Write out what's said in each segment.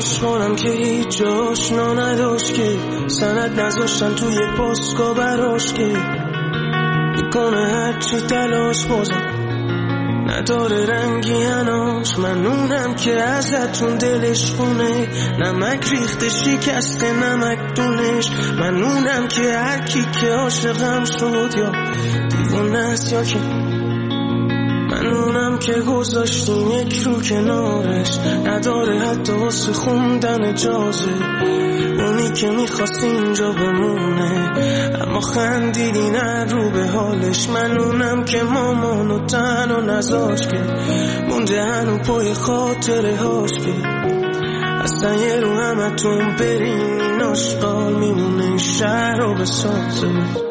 عشقانم که هیچ آشنا نداشت که سند نذاشتن توی پاسگاه براش که میکنه هرچی تلاش بازم نداره رنگی هناش. منونم که ازتون دلش خونه نمک ریخته شکسته نمک دونش. منونم که هرکی که عاشقم شد یا دیوونه است یا که منونم که گذاشتیم یک رو کنارش نداره حتی واسه خوندن اجازه. اونی که میخواست اینجا بمونه اما خندیدی نه رو به حالش. منونم که مامانو تنها نذاشت که مونده هنو پای خاطره هاش که اصلا یه رو همتون برین این آشقال میمونه شهر رو بسازه.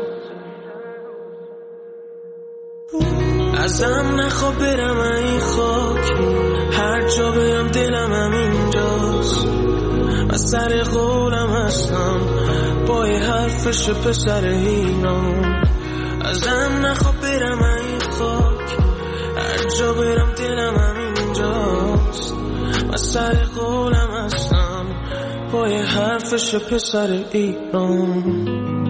ازم نخواه برم این خاک هر جا برم دلم همینجاست. من سر قولم هستم با یه حرفش پسر هینام. ازم نخواه برم این خاک هر جا برم دلم همینجاست. من سر قولم هستم با یه حرفش پسر ایران.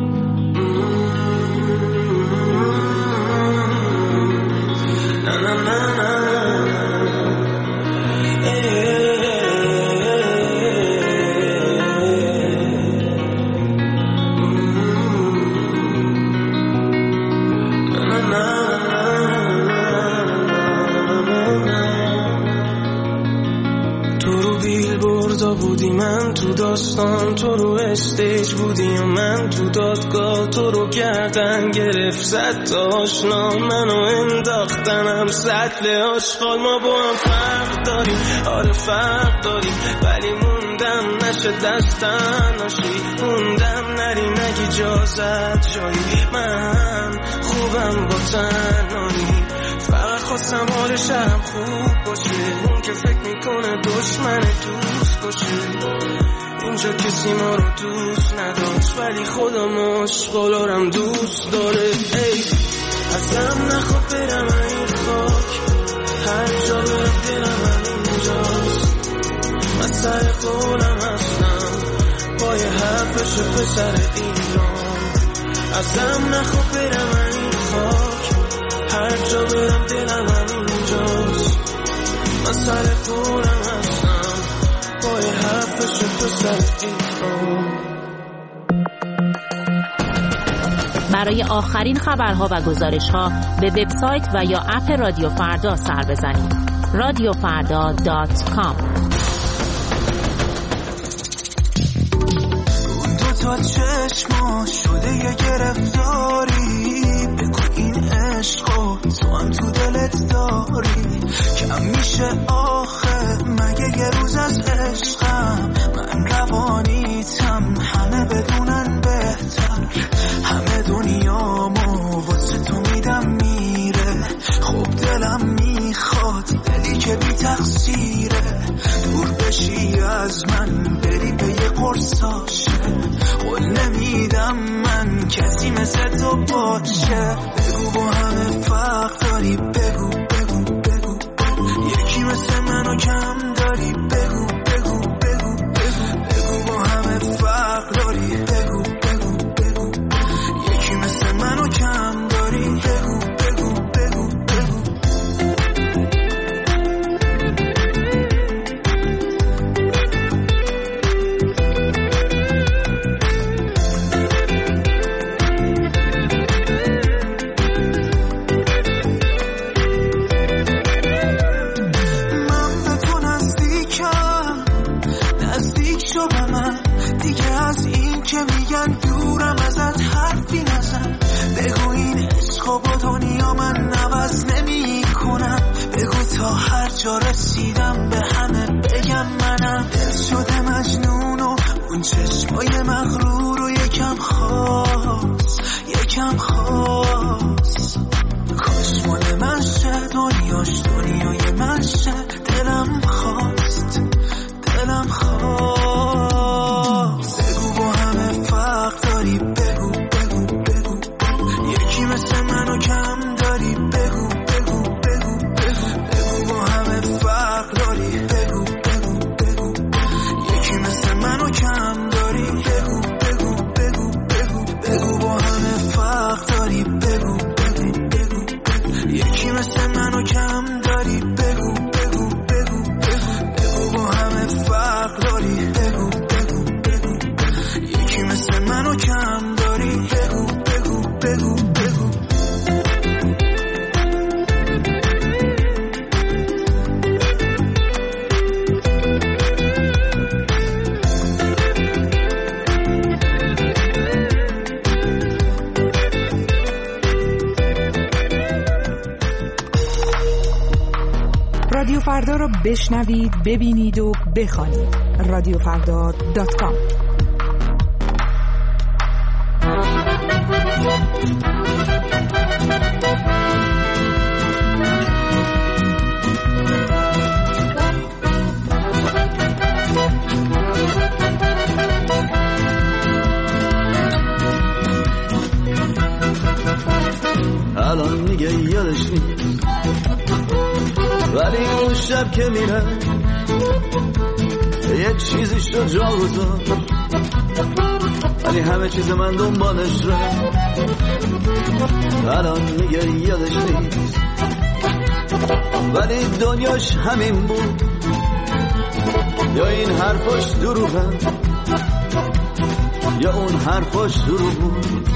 بودی من تو داستان تو رو استیج بودی و من تو دادگاه تو رو گردن گرفت زد تا آشنا منو انداختنم سطل آشغال. ما با هم فرق داریم آره فرق داریم ولی موندم نشه دستم ناشی موندم نری نگی جازت جایی. من خوبم با تنهایی فقط خواستم حال شهرم خوب باشه. اون که فکر میکنه دشمن دوست باشه اینجا کسی ما رو دوست نداشت ولی خودم عشقالارم دوست داره. ای ازم نخواه برم این خاک هر جا برم دلم همینجاست. من سر قولم هستم با یه حرفش پسر ایران. ازم نخواه برم این خاک هر جا برم دلم همینجاست. من سر قولم هستم با یه حرفش پسر ایران. برای آخرین خبرها و گزارش‌ها به وبسایت و یا اپ رادیو فردا سر بزنید. radiofarda.com. اون دوتا چشما شده یه گرفتاری بگو این عشقو تو هم تو دلت داری. کم میشه آخه مگه یه روز از عشقم من روانیتم همه بدونن بهتر. همه دنیامو واسه تو میدم میره خوب دلم میخواد دلی که بی تقصیره. دور بشی از من بری به یه قرصاشه قول نمیدم من کسی مثل تو باشه. بگو با همه فرق داری بگو بگو بگو بگو یکی مثل منو کم داری بگو بگو بگو بگو بگو با همه فرق داری بگو بگو بگو یکی مثل منو کم داری بگو بگو بگو بگو. دورم ازت حرفی نزن بگو این عشقو با دنیا من نوز نمی کنم. بگو تا هر جا رسیدم به همه بگم منم دل شده مجنون و اون چشمای مغرور و یکم خاص یکم خاص. کاش مال من شه دنیاش دنیای من شه دلم خواست دلم خواست. بگو با همه فرق داری بگو بگو بگو یکی مثل منو کم داری بگو بگو بگو بگو بگو با همه فرق داری فردا رو بشنوید، ببینید و بخوانید. رادیوفردا.com. الان میگه یادش نیست، ولی اون شب که میره یه چیزیش رو جا گذار، ولی همه چیز من دنبالش رو. الان میگه یادش نیست، ولی دنیاش همین بود، یا این حرفاش دروغن یا اون حرفاش دروغ بود.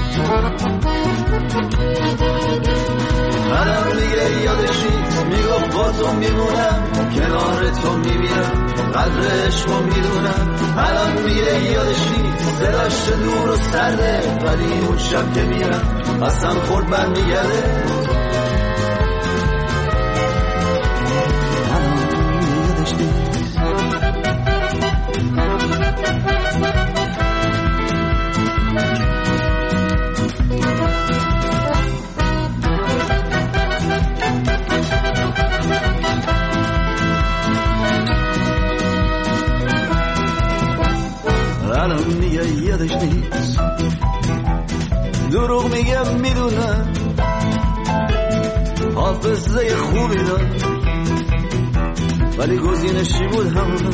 الان دیگه یادش نیست، میگفت با تو میمونم، کنار تو میمیرم، قدر عشقو میدونم. الان دیگه یادش نیست، دلش دور و سرده، ولی اون شب که میرم قسم خورد برمیگرده. الان دیگه یادش نیست. الان میگه یادش نیست، دروغ میگه میدونم، حافظه خوبی داد ولی گزینشی بود همون.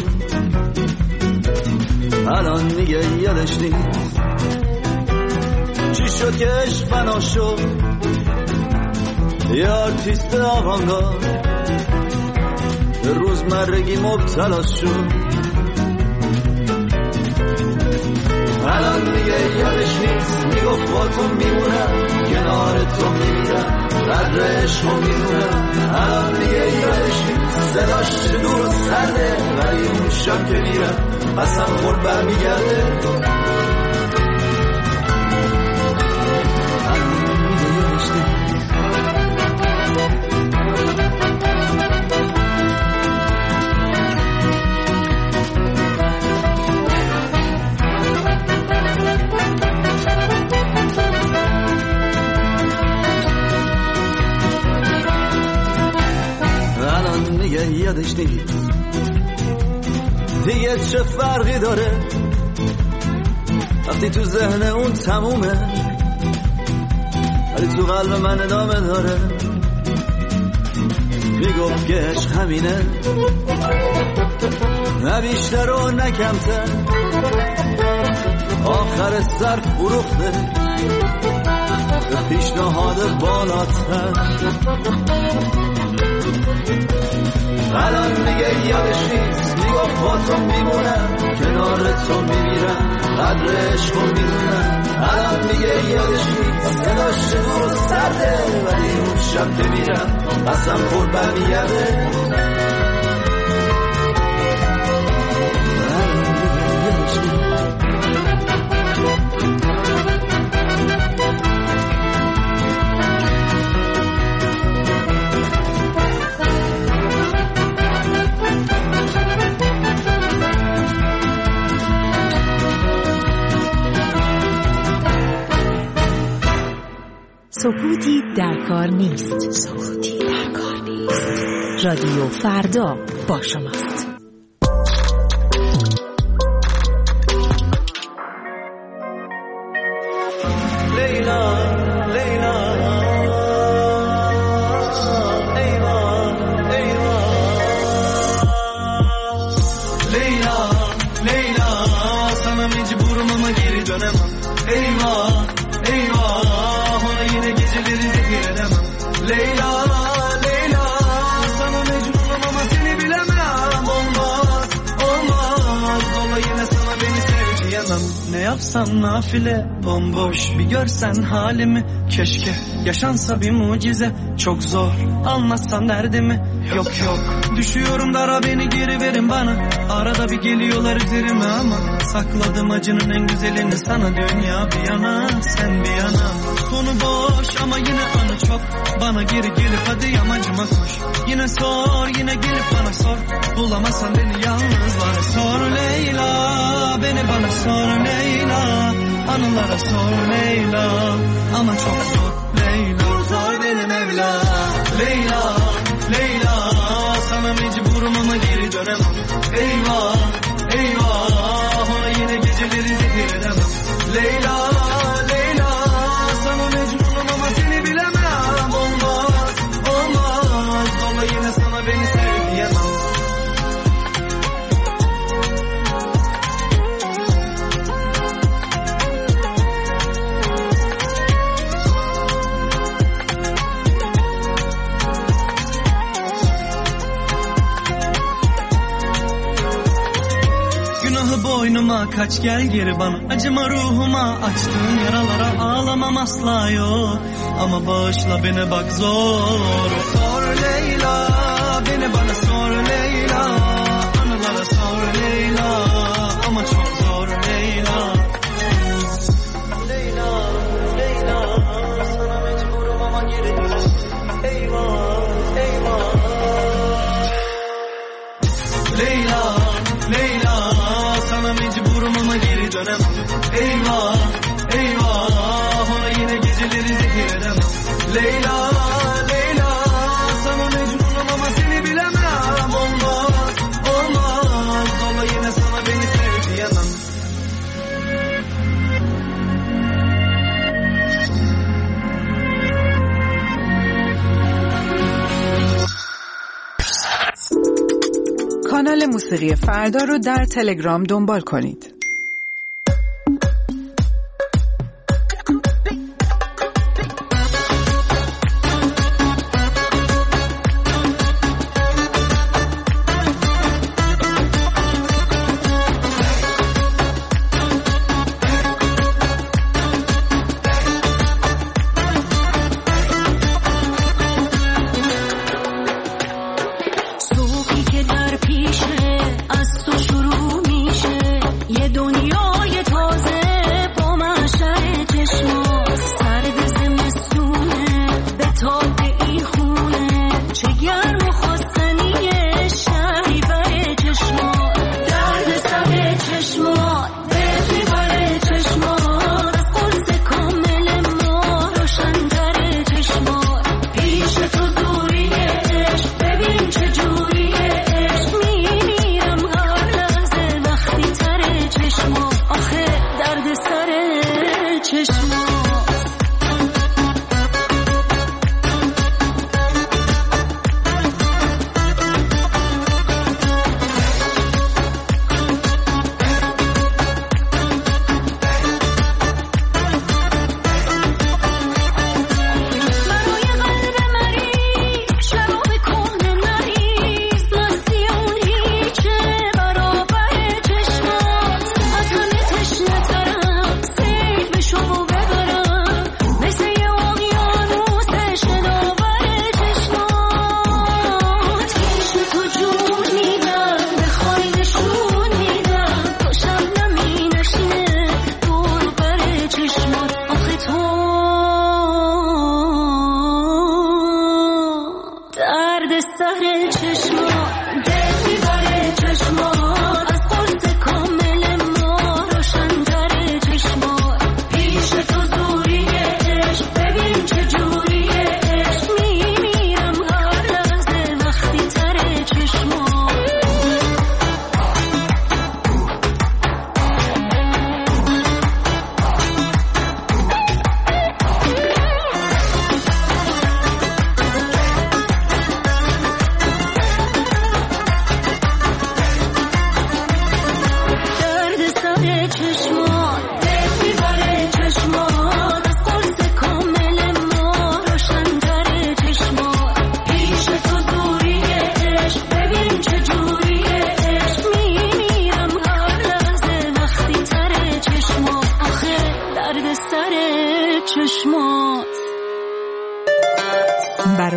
الان میگه یادش نیست، چی شد که عشق فنا شد، یه آرتیست آوانگارد به روزمرگی مبتلا شد. الان دیگه یادش نیست، میگفت با تو میمونم، کنار تو میمیرم، قدر عشقو میدونم. الان دیگه یادش نیست، صداش دور و سرده، ولی اون شب که میرم قسم خورد برمیگرده. الان دیگه یادش نیست. یادش نیست دیگه چه فرقی داره وقتی تو ذهن اون تمومه، ولی تو قلب من ادامه داره. میگفت که عشق همینه، نه بیشتر و نه کمتر، آخر سر فروخته به پیشنهاد بالاتر. الان دیگه یادش نیست، میگفت با تو میمونم، کنار تو میمیرم، قدر عشقو میدونم. الان دیگه یادش نیست، صداش دور و سرده، ولی اون شب که میرم قسم خورد برمیگرده. سکوتی در کار نیست. سکوتی در کار نیست. رادیو فردا با شماست. لیلا لیلا ایوا ایوا لیلا لیلا sana mecburum ama geri dönemem. Eyvah eyvah ona yine gecelerinde giremem. Leyla Leyla sana mecburum ama seni bilemem. Olmaz olmaz ola yine sana beni sev diyemem. Ne yapsam nafile bomboş, bir görsen halimi. Keşke yaşansa bir mucize, çok zor anlatsam derdimi. Yok düşüyorum dara, beni geri verin bana. Arada bir geliyorlar üzerime ama sakladım acının en güzelini sana. Dünya bir yana, sen bir yana. Sonu boş ama yine anı çok. Bana geri gelip hadi yamacıma koş. Yine sor, yine gelip bana sor. Bulamazsan beni yalnızlara sor Leyla. Beni bana sor Leyla. Anılara sor Leyla. Ama çok zor Leyla. Zor benim Mevla. Leyla, Leyla. Sana mecburum ama geri dönemem. Eyvah, eyvah. Ona yine geceleri zehir edemem. Leyla, Leyla. Sana mecburum ama seni bilemem. Olmaz, olmaz. Dola yine sana beni sev diyemem. Boynuma kaç, gel geri bana. Acıma ruhuma, açtığın yaralara ağlamam asla yok. Ama bağışla beni bak zor. Sor Leyla, beni bana sor Leyla. Anılara sor Leyla. Ama çok zor Leyla. Leyla, Leyla. Sana mecburum ama geri dön. Eyvah, eyvah. Leyla, Leyla. Sana mecburum ama geri dönemem. Eyvah, eyvah. Ona yine geceleri zehir edemem. Leyla, Leyla. Sana mecburum ama seni bilemem. Olmaz, olmaz. Dola yine sana beni sev diyemem. کانال موسیقی فردا رو در تلگرام دنبال کنید.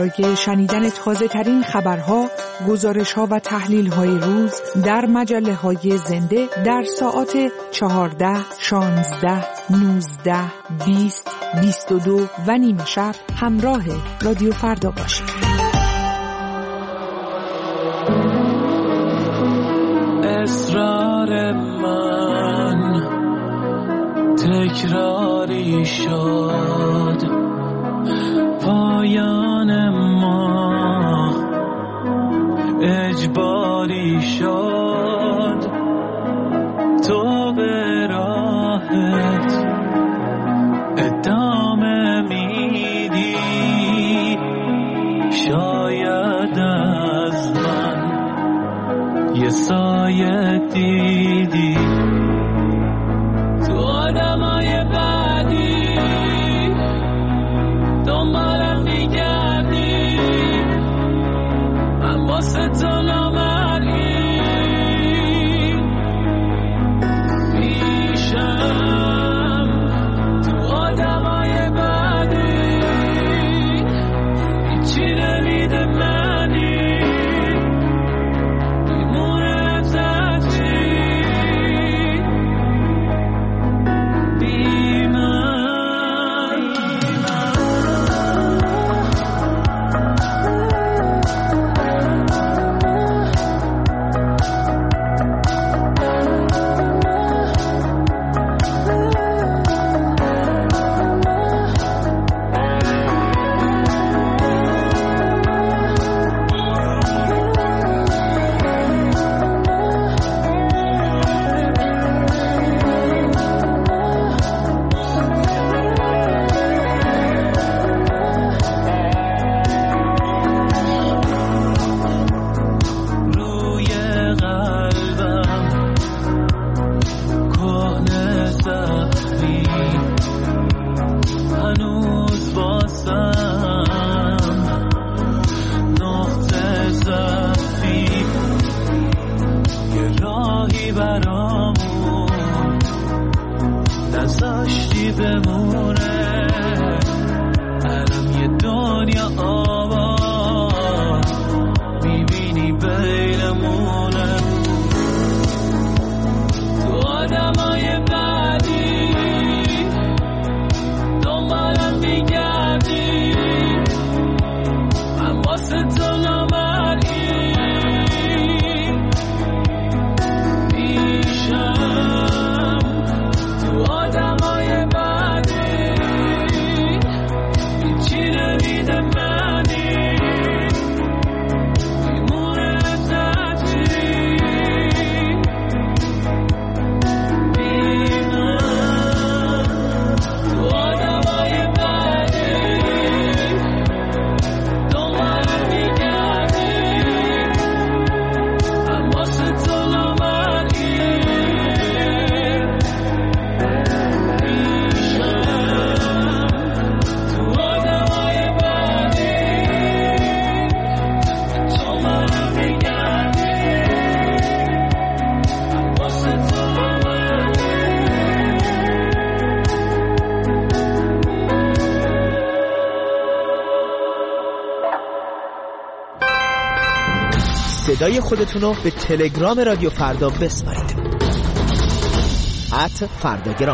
برای شنیدن تازه ترین خبرها، گزارش‌ها و تحلیل‌های روز در مجله‌های زنده در ساعات 14, 16, 19, 20, 22 و نیمه شب همراه رادیو فردا باشید. اصرار من تکراری شد، پایان ما اجباری شد، تو به راحت ادامه میدی، شاید از من یه سایه دیدی، تو آدمای بعدی دنبالم میگردی، من واسه تو نامرئی پیشم، تو آدمای بعدی هیچی نمیده منی، میمونه تحتی بی من. صدای خودتون رو به تلگرام رادیو فردا بسپارید. @فرداگرام.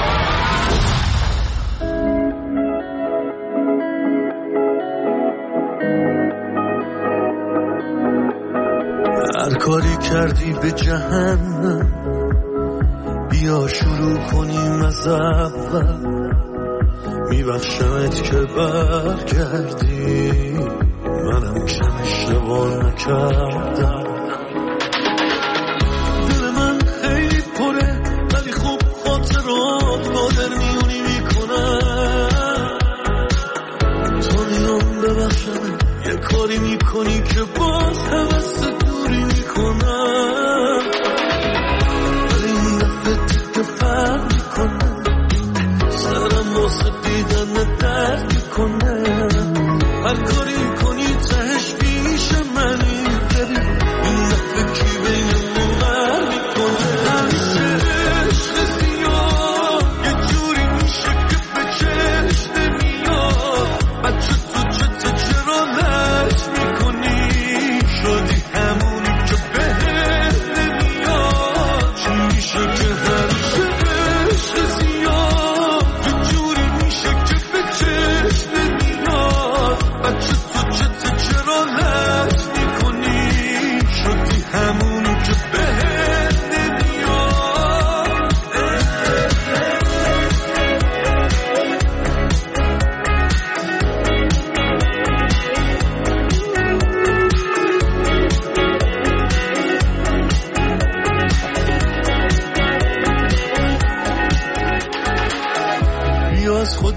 هر کاری کردی به جهنم، بیا شروع کنیم از اول، میبخشمت که برگردی، منم کم اشتباه نکردم. دل من خیلی پره ولی خوب خاطرات قادر میونی میکنم، تو میام ببخشم یه کاری میکنی که باز حوث دوری میکنم، ولی این دفعه دیگه فرق میکنم، سرم واسه دیدن درد میکنه، هر کاری کنی تهش پیش منی،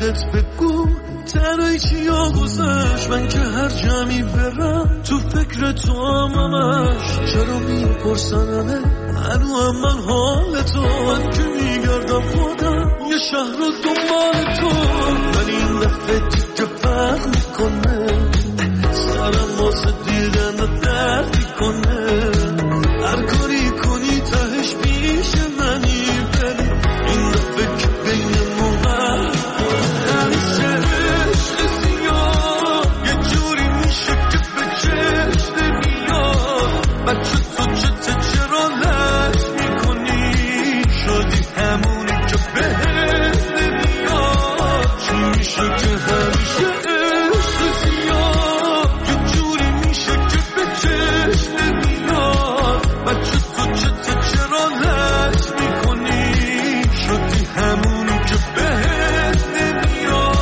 خودت بگو تنهایی چیا گذشت، من که هر جمعی برم تو فکر تو همش، چرا میپرسنمه هنو هم من حال تو، من که میگردم خودم یه شهر رو دنبال تو، من این دفعه دیگه فرق میکنه سرم واسه دیدن و درد میکنه، هر کاری کنی تهش پیش منی، ولی این دفعه که بینمون همیشه عشق زیاد یه جوری میشه که به چشم نمیاد، بچه تو چرا لش میکنی، شدی همونی که بهت نمیاد، چی میشه که همیشه عشق زیاد یه جوری میشه که به چشم نمیاد، بچه تو چرا لش میکنی، شدی همونی که بهت نمیاد.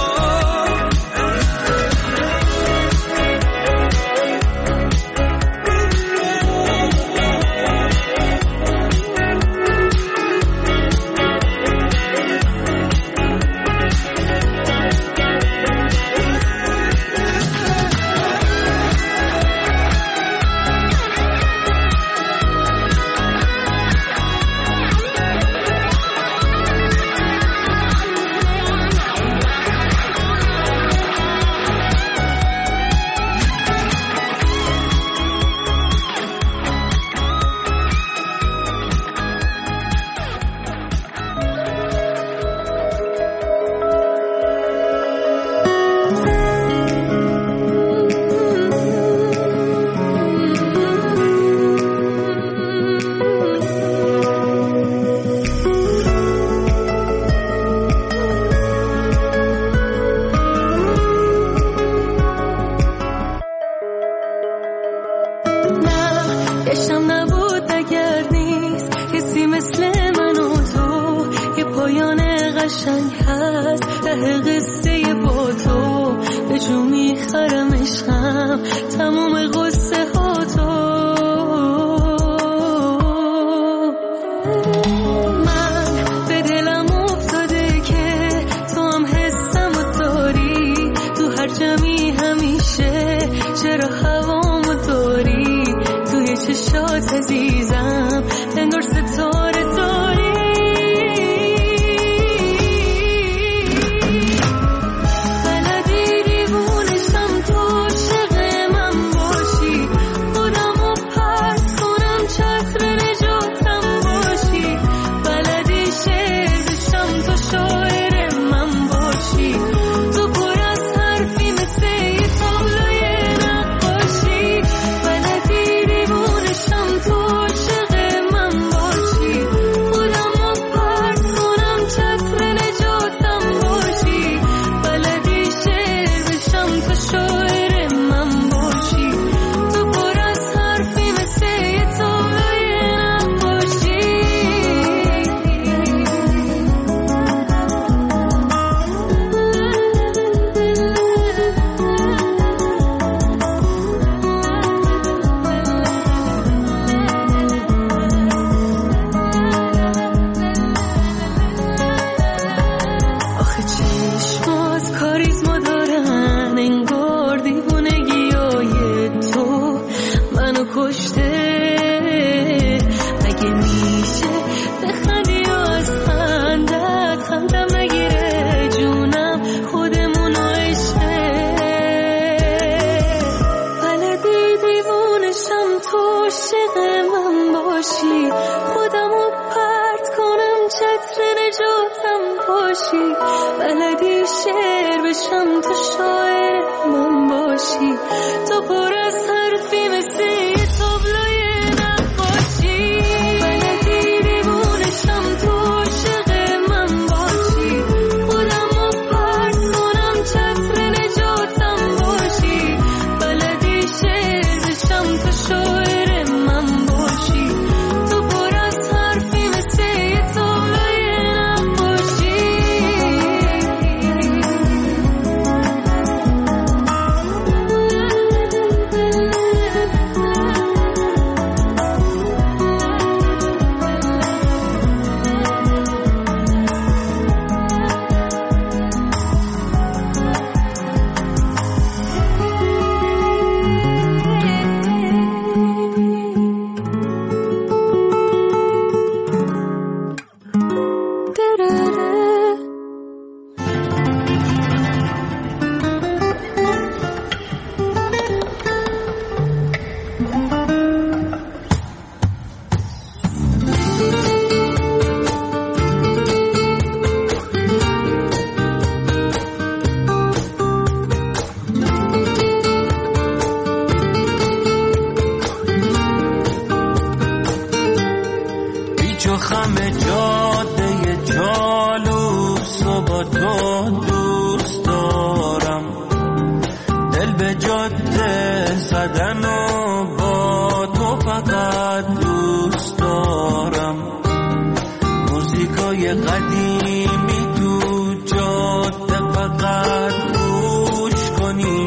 خم جاده جالوس و با تو دوست دارم، دل به جاده زدن و با تو فقط دوست دارم. موزیکای قدیمی تو جاده فقط گوش کنی،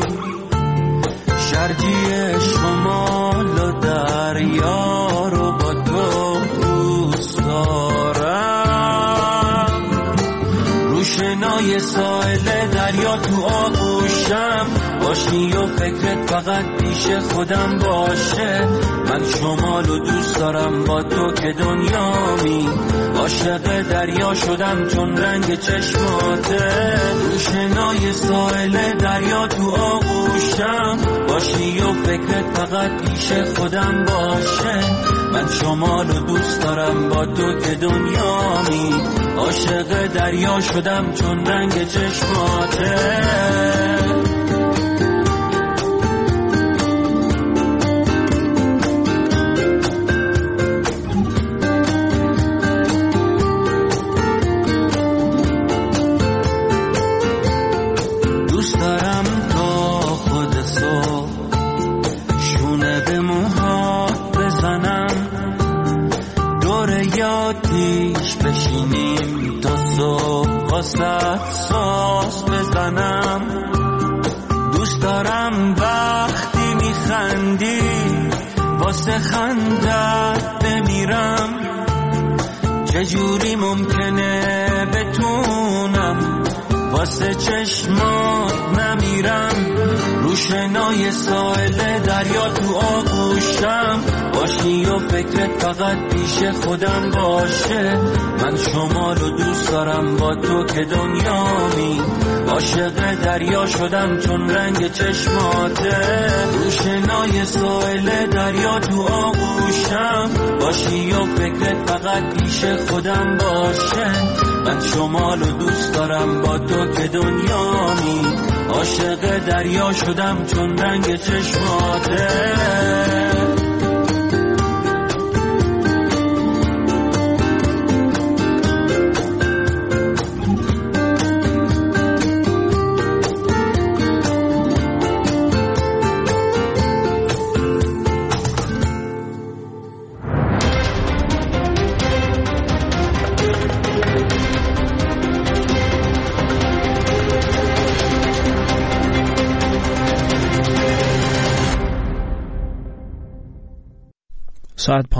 شرجی شمال و دریا رو با تو دوست دارم. روشنای ساحل دریا تو آغوشم باشی و فکرت فقط پیش خودم باشه. من شمال و دوست دارم با تو که دنیامی، عاشق دریا شدم چون رنگ چشماته. روشنای ساحل دریا تو آغوشم باشی و فکرت فقط پیش خودم باشه. من شمال و دوست دارم با تو که دنیامی، عاشق دریا شدم چون رنگ چشماته. بشینیم تا صبح واسه ساز بزنم. دوست دارم وقتی میخندی واسه خندت بمیرم. چجوری ممکنه بتونم واسه چشمات نمیرم. روشنای ساحل دریا تو آغوشم باشی و فکرت فقط پیش خودم باشه. من شمال و دوست دارم با تو که دنیامی، عاشق دریا شدم چون رنگ چشماته. روشنای ساحل دریا تو آغوشم باشی و فکرت فقط پیش خودم باشه. من شمال و دوست دارم با تو که دنیامی، عاشق دریا شدم چون رنگ چشماته. ساعت